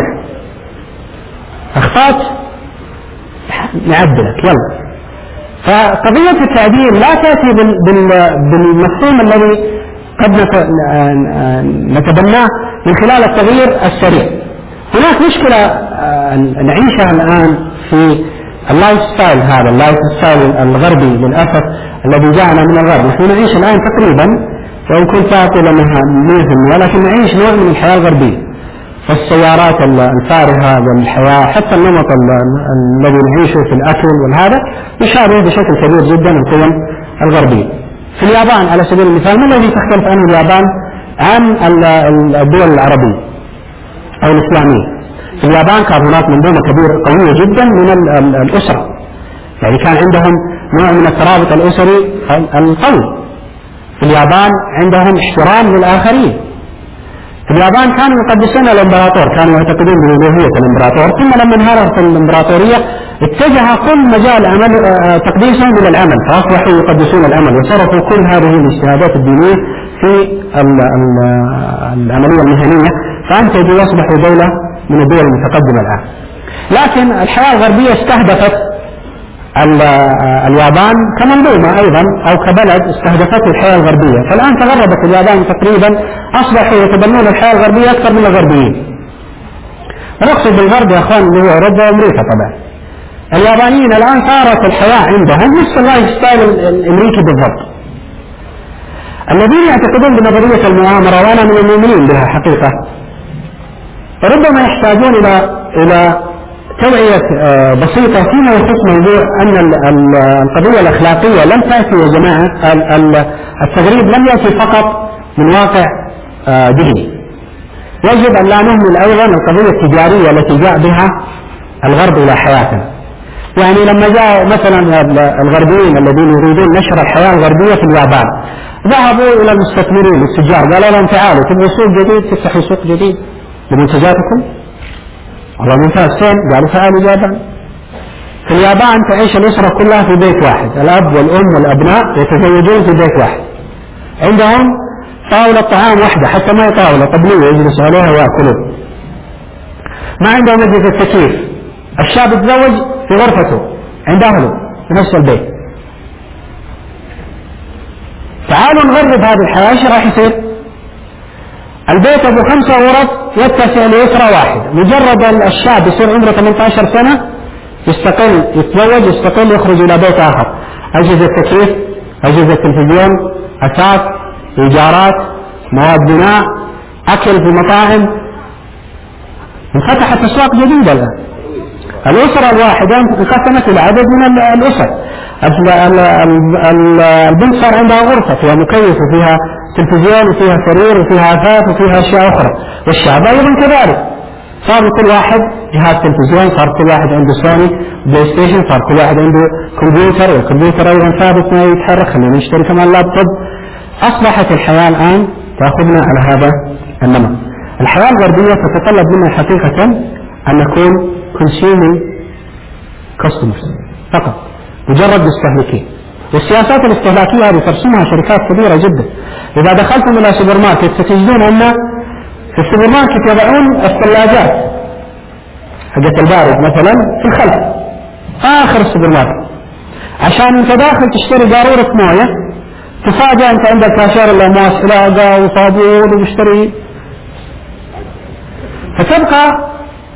أخطأت نعدلك يلا. فقضية التعديل لا تأتي بالمفهوم الذي قد نتبناه من خلال التغيير السريع. هناك مشكلة نعيشها الآن في اللايف ستايل، هذا اللايف ستايل الغربي للأسف الذي جاءنا من الغرب. نحن نعيش الآن تقريبا، وإن كنت أقول أنها مئة بالمئة، ولكن نعيش نوع من الحياة الغربية. السيارات الفارهة والحياة، حتى النمط الذي نعيشه في الأكل والهذا يشابه بشكل كبير جدا القيم الغربية. في اليابان على سبيل المثال، ما الذي تختلف عنه اليابان عن الدول العربية أو الإسلامية؟ في اليابان كان هناك منظومة كبيرة قوية جدا من الأسرة، يعني كان عندهم نوع من الترابط الأسري القوي. في اليابان عندهم احترام للآخرين. في اليابان كانوا يقدسون الامبراطور، كانوا يعتقدون بألوهية الامبراطور، ثم لما انهارت الامبراطورية اتجه كل مجال عمل تقديسهم إلى العمل، فأصبحوا يقدسون العمل وصرفوا كل هذه الاجتهادات الدينية في العملية المهنية، فأنتجوا وأصبحوا دولة من الدول المتقدمة الآن. لكن الحياة الغربية استهدفت اليابان كمنظومة أيضا أو كبلد، استهدفته الحياة الغربية، فالآن تغربت اليابان تقريبا، أصبحوا يتبنون الحياة الغربية أكثر من الغربيين. ونقصد بالغرب يا أخوان اللي هو أوروبا وأمريكا طبعا. اليابانيين الآن صارت الحياة عندهم نفس اللايف ستايل الأمريكي بالضبط. الذين يعتقدون بنظرية المؤامرة، وأنا من المؤمنين بها حقيقة، ربما يحتاجون إلى إلى توعية بسيطة فيما يخص موضوع أن القضية الأخلاقية لم تأتي يا جماعة، التغريب لم يأتي فقط من واقع ذهني. يجب أن لا نهمل أيضا القضية التجارية التي جاء بها الغرب إلى حياتنا. يعني لما جاء مثلا الغربيين الذين يريدون نشر الحياة الغربية في اليابان، ذهبوا إلى المستثمرين التجار، قالوا لهم تعالوا تبغوا سوق جديد، تفتحوا سوق جديد لمنتجاتكم؟ والله ممتاز، فين؟ قالوا تعالوا اليابان. في اليابان تعيش الأسرة كلها في بيت واحد، الأب والأم والأبناء يتزوجون في بيت واحد، عندهم طاولة طعام واحدة، حتى ما طاولة طبلية يجلسوا عليها ويأكلون، ما عندهم مجلس التكييف، الشاب يتزوج في غرفته عند أهله في نفس البيت. تعالوا نغرب هذه الحياة، ايش راح يصير؟ البيت ابو خمسة غرف يتسع لأسرة واحدة، مجرد الشاب يصير عمره ثمانية عشر سنة يستقل، يتزوج يستقل، يخرج إلى بيت آخر، أجهزة تكييف، أجهزة تلفزيون، أثاث، إيجارات، مواد بناء، أكل في مطاعم، انفتحت أسواق جديدة الآن. الأسرة الواحدة انقسمت إلى عدد من الأسر. البنت صار عندها غرفة فيها مكيف وفيها تلفزيون وفيها سرير وفيها أثاث وفيها أشياء أخرى، والشعب أيضا كذلك، صار كل واحد جهاز تلفزيون، صار كل واحد عنده سوني بلاي ستيشن، صار كل واحد عنده كمبيوتر، والكمبيوتر أيضا ثابت ما يتحرك، خلينا نشتري كمان لابتوب. أصبحت الحياة الآن تأخذنا على هذا النمط. الحياة الغربية تتطلب منا حقيقة أن نكون consuming customers فقط، مجرد مستهلكين. والسياسات الاستهلاكية هذه ترسمها شركات كبيرة جدا. إذا دخلتم إلى سوبر ماركت ستجدون أن في السوبر ماركت يضعون الثلاجات حقت البارد مثلا في الخلف آخر السوبر ماركت، عشان أنت داخل تشتري قارورة موية تفاجأ أنت عندك كاشير اللي مواسلاقة وصابون ومشتري. فتبقى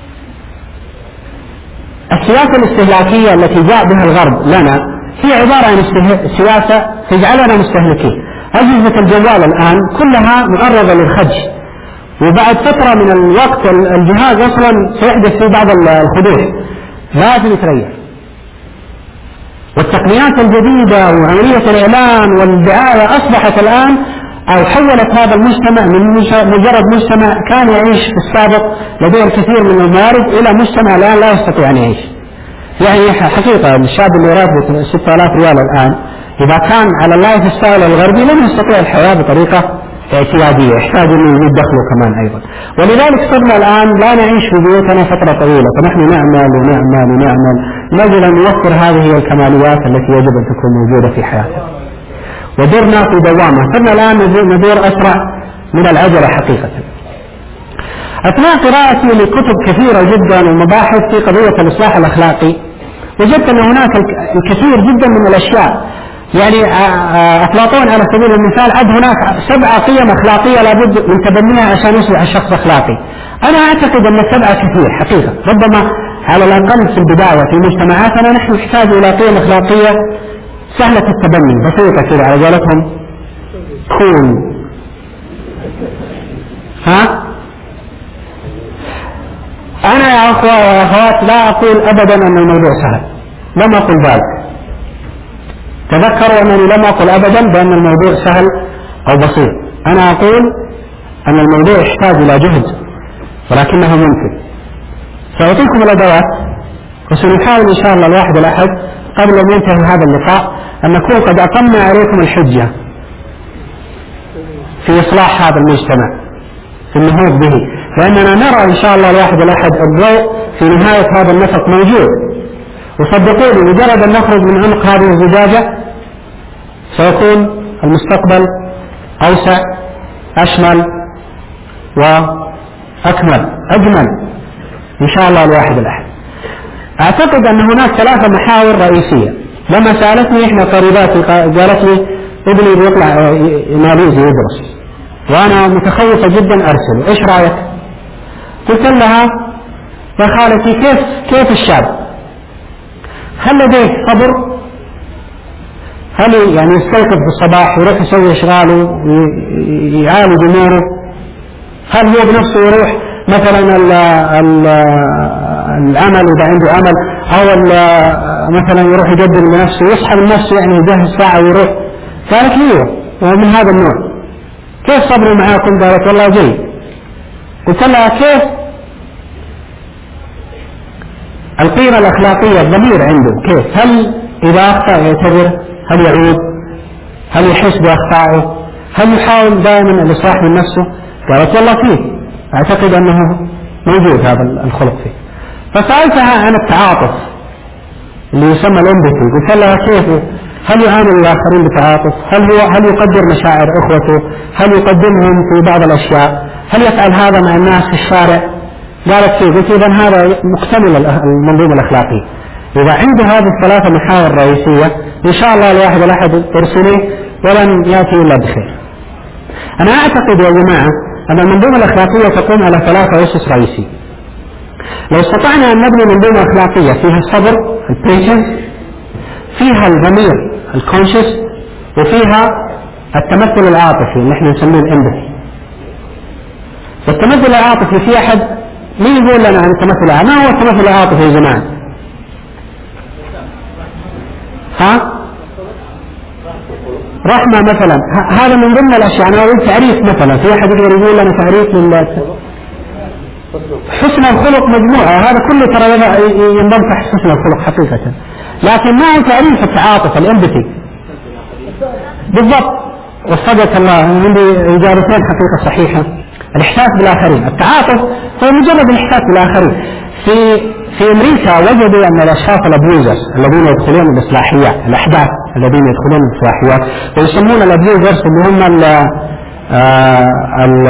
السياسة الاستهلاكية التي جاء بها الغرب لنا هي عبارة عن سياسة تجعلنا مستهلكين. أجهزة الجوال الآن كلها معرضة للخدش، وبعد فترة من الوقت الجهاز أصلا سيحدث فيه بعض الخدوش، لازم يتريح. والتقنيات الجديدة وعملية الإعلان والدعاية أصبحت الآن أو حولت هذا المجتمع من مجرد مجتمع كان يعيش في السابق لديه الكثير من الموارد إلى مجتمع الآن لا يستطيع أن يعيش. يعني حقيقة الشاب اللي راتبه ستة آلاف ريال الآن إذا كان على اللايف ستايل الغربي لن يستطيع الحياة بطريقة اعتيادية، يحتاج أن يزيد دخله كمان أيضا. ولذلك صرنا الآن لا نعيش في بيوتنا فترة طويلة، فنحن نعمل ونعمل ونعمل نجد أن نوفر هذه الكماليات التي يجب أن تكون موجودة في حياتنا، ودرنا في دوامة. صرنا الآن ندور أسرع من العجلة حقيقة. أثناء قراءتي لكتب كثيرة جدا ومباحث في قضية الإصلاح الأخلاقي وجدت أن هناك الكثير جدا من الأشياء. يعني أفلاطون على سبيل المثال عد هناك سبعة قيم أخلاقية لابد من تبنيها عشان يصبح الشخص أخلاقي. أنا أعتقد أن السبعة كثير حقيقة، ربما على الأقل في البداية في مجتمعاتنا نحن نحتاج إلى قيم أخلاقية سهلة التبني بسيطة كده على قولتهم كون. ها؟ أنا يا أخوة يا أخوات لا أقول أبدا أن الموضوع سهل، لم أقل ذلك. تذكروا أنني لم أقل أبدا بأن الموضوع سهل أو بسيط. أنا أقول أن الموضوع يحتاج إلى جهد ولكنه ممكن. سأعطيكم الأدوات وسنحاول إن شاء الله الواحد الأحد قبل أن ينتهي هذا اللقاء أن نكون قد أقمنا عليكم الحجة في إصلاح هذا المجتمع، في النهوض به، لأننا نرى إن شاء الله الواحد الأحد الضوء في نهاية هذا النفق موجود. وصدقوني مجرد أن نخرج من عمق هذه الزجاجة سيكون المستقبل أوسع أشمل وأكمل أجمل إن شاء الله الواحد الأحد. أعتقد أن هناك ثلاثة محاور رئيسية. لما سألتني إحنا قريباتي قالت لي ابني بيطلع ماليزي يدرس وأنا متخوفة جدا أرسله، إيش رأيك؟ قلت لها يا خالتي كيف كيف الشاب؟ هل لديه صبر؟ هل يعني يستيقظ في الصباح ويروح يسوي أشغاله ويعالج أموره؟ هل هو بنفسه يروح مثلا ال ال العمل إذا عنده عمل، أو مثلا يروح يقدم لنفسه يصحى من نفسه يعني يجهز ساعة ويروح؟ قالت لي ومن هذا النوع. كيف صبروا معاكم؟ قالت والله جيد. قلت لها كيف القيمة الأخلاقية الضمير عنده كيف؟ هل إذا أخطأ يعتذر؟ هل يعود؟ هل يحس بأخطائه؟ هل يحاول دائما الإصلاح من نفسه؟ قالت والله فيه، أعتقد أنه موجود هذا الخلق فيه. فسألتها عن التعاطف اللي يسمى الامبثي، قلت لها كيف؟ هل يعامل الآخرين بتعاطف؟ هل هو هل يقدر مشاعر إخوته؟ هل يقدمهم في بعض الأشياء؟ هل يفعل هذا مع الناس في الشارع؟ قالت فيه. قلت إذن هذا مكتمل المنظومة الأخلاقية. إذا عنده هذه الثلاثة محاور رئيسية إن شاء الله الواحد الأحد يرسله ولن يأتي إلا بخير. أنا أعتقد يا جماعة أن المنظومة الأخلاقية تقوم على ثلاثة أسس رئيسية. لو استطعنا أن نبني منظومة أخلاقية فيها الصبر البيشنس، فيها الضمير الكونشس، وفيها التمثل العاطفي اللي احنا نسميه الامباثي. والتمثل العاطفي في أحد مين يقول لنا عن التمثل العاطفي؟ ما هو التمثل العاطفي يا جماعة؟ ها؟ رحمة مثلا، هذا من ضمن الأشياء. أنا أقول تعريف مثلا، في أحد يقدر يقول لنا تعريف لله؟ حسن الخلق مجموعة، هذا كله ترى ينضم تحت حسن الخلق حقيقة، لكن ما هو تعريف التعاطف الامباثي بالضبط. وصدق الله عندي إجابتين حقيقة صحيحة. الإحساس بالآخرين، التعاطف هو مجرد الإحساس بالآخرين. في في أمريكا وجدوا أن الأشخاص الأبيوزرز الذين يدخلون الإصلاحيات، الأحداث الذين يدخلون الإصلاحيات ويسمون الأبيوزرز اللي هم ال ال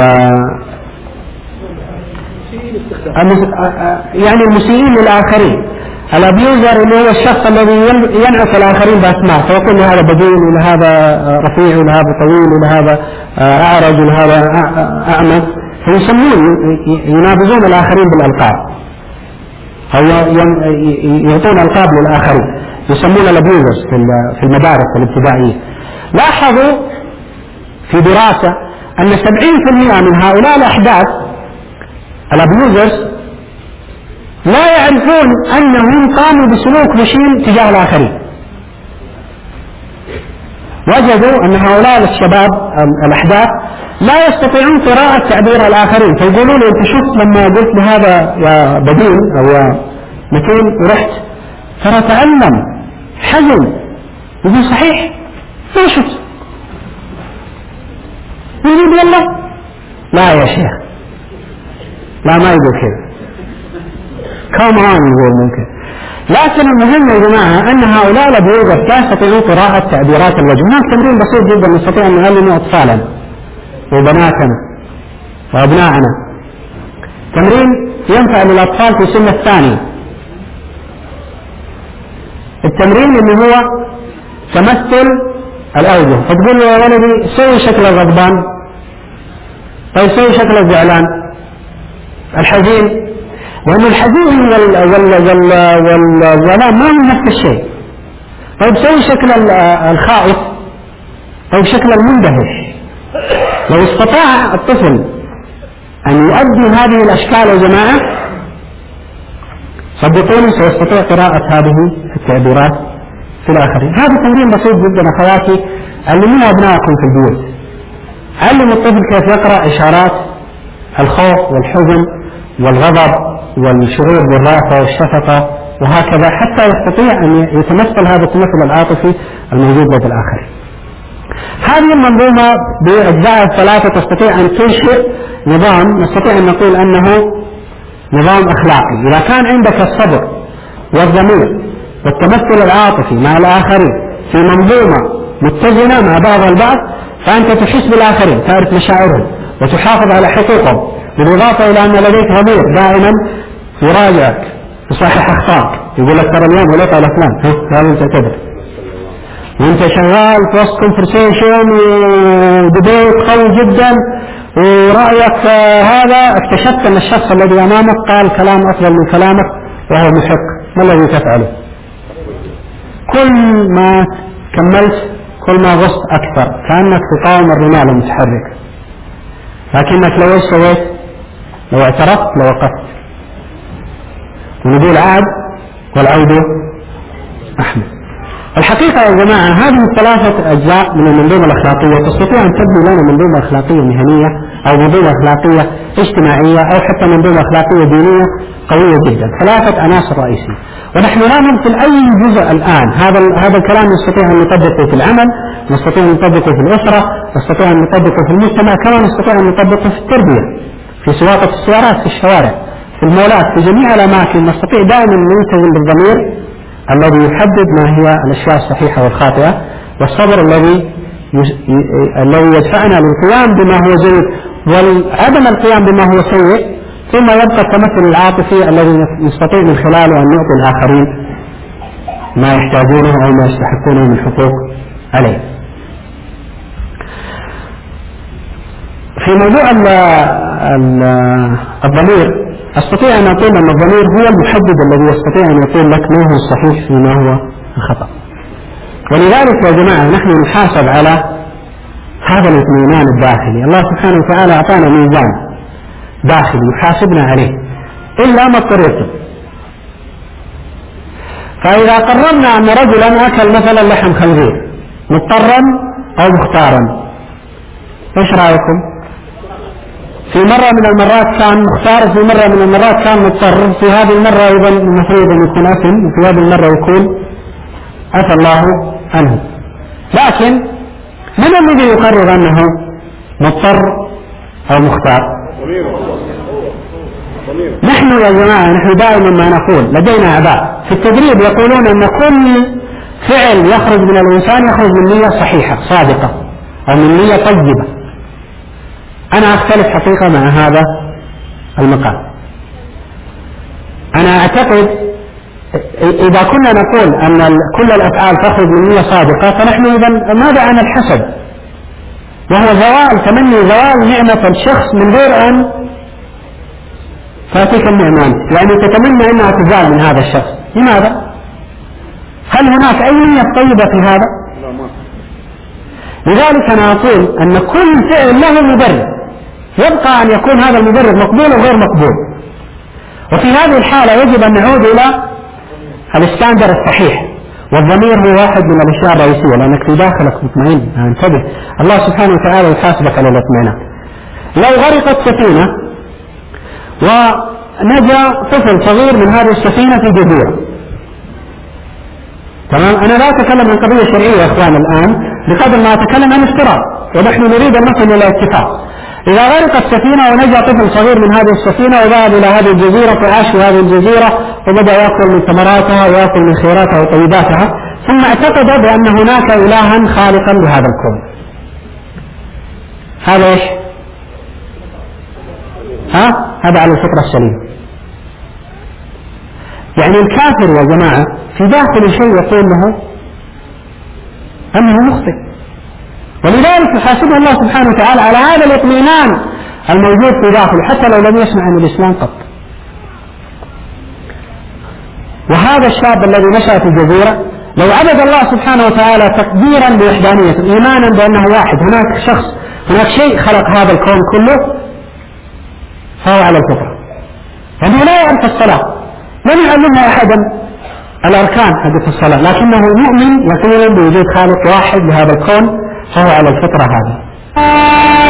يعني المسيئين للآخرين. الأبيوزر اللي هو الشخص الذي ينعس الآخرين بأسماء، فيقول لهذا بدين ولهذا رفيع ولهذا طويل ولهذا أعرج ولهذا أعمى، فيسمون ينابذون الآخرين بالألقاب أو يعطون ألقاب للآخرين، يسمون الأبيوزرز في المدارس الابتدائية. لاحظوا في دراسة أن سبعين بالمئة من هؤلاء الأحداث الأبيوزرز لا يعرفون أنهم قاموا بسلوك مشين تجاه الآخرين. وجدوا أن هؤلاء الشباب الأحداث لا يستطيعون قراءة تعبير الآخرين، فيقولوا له أنت شفت لما قلت لهذا يا بدين أو يا متين ورحت، ترى تألم حزن. يقول صحيح ما شفت. يقول يلا لا يا شيخ، لا ما يقول كذا، كمان يقول ممكن. لكن المهم يا جماعة أن هؤلاء الأبواب لا يستطيعون قراءة تعبيرات الوجه. هناك تمرين بسيط جدا نستطيع أن نعلمه أطفالنا وبناتنا وأبنائنا، تمرين ينفع للأطفال في السن الثانية. التمرين اللي هو تمثل الأوجه، فتقول له يا ولدي سوي شكل الغضبان، طيب سوي شكل الزعلان، الحزين، لأن الحزين والزعلان ما هم نفس الشيء. طيب سوي شكل الخائف، طيب شكل المندهش. لو استطاع الطفل أن يؤدي هذه الأشكال يا جماعة صدقوني سيستطيع قراءة هذه التعبيرات في الآخرين. هذا تمرين بسيط جدا أخواتي، علموا أبنائكم في البيوت، علموا الطفل كيف يقرأ إشارات الخوف والحزن والغضب والشعور بالرأفة والشفقة وهكذا، حتى يستطيع أن يتمثل هذا التمثل العاطفي الموجود لدى الآخرين. هذه المنظومة بأجزاء الثلاثة تستطيع أن تنشئ نظام نستطيع أن نقول أنه نظام أخلاقي. إذا كان عندك الصبر والضمير والتمثل العاطفي مع الآخرين في منظومة متزنة مع بعض البعض، فأنت تحس بالآخرين، تعرف مشاعرهم وتحافظ على حقوقهم، بالإضافة إلى أن لديك ضمير دائما يراجعك يصحح أخطائك، يقول لك ترى اليوم وليت على فلان، ها لازم تعتذر، وانت شغال في وسط كونفرسيشن ودبيت قوي جدا ورأيك هذا اكتشفت أن الشخص الذي أمامك قال كلام أفضل من كلامك وهو محق، ما الذي تفعله؟ كل ما كملت كل ما غصت أكثر، كأنك تقاوم الرمال المتحرك. لكنك لو ايش سويت؟ لو اعترفت لو وقفت، ونقول عاد والعود أحمد. الحقيقة يا جماعة هذه الثلاثة أجزاء من المنظومة الأخلاقية تستطيع أن تبني لنا منظومة أخلاقية مهنية أو منظومة أخلاقية اجتماعية أو حتى منظومة أخلاقية دينية قوية جدا. ثلاثة عناصر رئيسية، ونحن لا نمثل أي جزء الآن. هذا هذا الكلام نستطيع أن نطبقه في العمل، نستطيع أن نطبقه في الأسرة، نستطيع أن نطبقه في المجتمع، كما نستطيع أن نطبقه في التربية، في سواقة السيارات في الشوارع، في المولات، في جميع الأماكن. نستطيع دائما أن نلتزم بالضمير الذي يحدد ما هي الأشياء الصحيحة والخاطئة، والصبر الذي الذي يدفعنا للقيام بما هو جيد وعدم القيام بما هو سيء، ثم يبقى التمثل العاطفي الذي نستطيع من خلاله أن نعطي الآخرين ما يحتاجونه أو ما يستحقونه من حقوق عليه. في موضوع الضمير أستطيع أن أقول أن الضمير هو المحدد الذي يستطيع أن يقول لك ما هو الصحيح فيما هو الخطأ. ولذلك يا جماعة نحن نحاسب على هذا الاطمئنان الداخلي. الله سبحانه وتعالى أعطانا ميزان داخلي يحاسبنا عليه إلا ما اضطررتم. فإذا قررنا أن رجلا أكل مثلا لحم خنزير مضطرا أو مختارا، إيش رأيكم؟ في مرة من المرات كان مختار، في مرة من المرات كان مضطر، في هذه المرة أيضا المفروض أن يكون أثم، وفي هذه المرة يكون عفى الله عنه. لكن من الذي يقرر أنه مضطر أو مختار؟ نحن يا جماعة نحن دائما ما نقول لدينا أعداء في التدريب يقولون أن كل فعل يخرج من الإنسان يخرج من نية صحيحة صادقة أو من نية طيبة. أنا أختلف حقيقة مع هذا المقال. أنا أعتقد إذا كنا نقول أن كل الأفعال تخرج من نية صادقة، فنحن إذن ماذا عن الحسد؟ وهو زوال تمني زوال نعمة الشخص من غير أن تأتيك النعمان، يعني تتمنى أنها تزال من هذا الشخص. لماذا؟ هل هناك أي نية طيبة في هذا؟ لذلك أنا أقول أن كل فعل له مبرر، يبقى أن يكون هذا المبرر مقبول وغير مقبول. وفي هذه الحالة يجب أن نعود إلى الاستاندر الصحيح، والضمير هو واحد من الأشياء الرئيسية، لأنك في داخلك مطمئن. انتبه، الله سبحانه وتعالى يحاسبك على الاطمئنان. لو غرقت سفينة ونجا طفل صغير من هذه السفينة في جزيرة، تمام؟ أنا لا أتكلم عن قضية شرعية يا إخوان الآن بقدر ما أتكلم عن افتراض. ونحن نريد أن نصل إلى اتفاق. إذا غرقت سفينة ونجا طفل صغير من هذه السفينة وذهب إلى هذه الجزيرة وعاش في هذه الجزيرة وبدأ يأكل من ثمراتها ويأكل من خيراتها وطيباتها، ثم اعتقد بأن هناك إلها خالقا لهذا الكون، هذا إيش؟ ها؟ هذا على الفطرة السليمة. يعني الكافر يا جماعة في داخل شيء يقول له أنه مخطئ، ولذلك يحاسبه الله سبحانه وتعالى على هذا الاطمئنان الموجود في داخله حتى لو لم يسمع عن الإسلام قط. وهذا الشاب الذي نشأ في الجزيرة لو عبد الله سبحانه وتعالى تقديرا بوحدانيته، إيمانا بأنه واحد، هناك شخص، هناك شيء خلق هذا الكون كله، فهو على الفطرة. لأنه لا يعرف الصلاة، لم يعلمها أحدا الأركان حقت الصلاة، لكنه يؤمن يقين بوجود خالق واحد لهذا الكون، فهو على الفطرة هذه.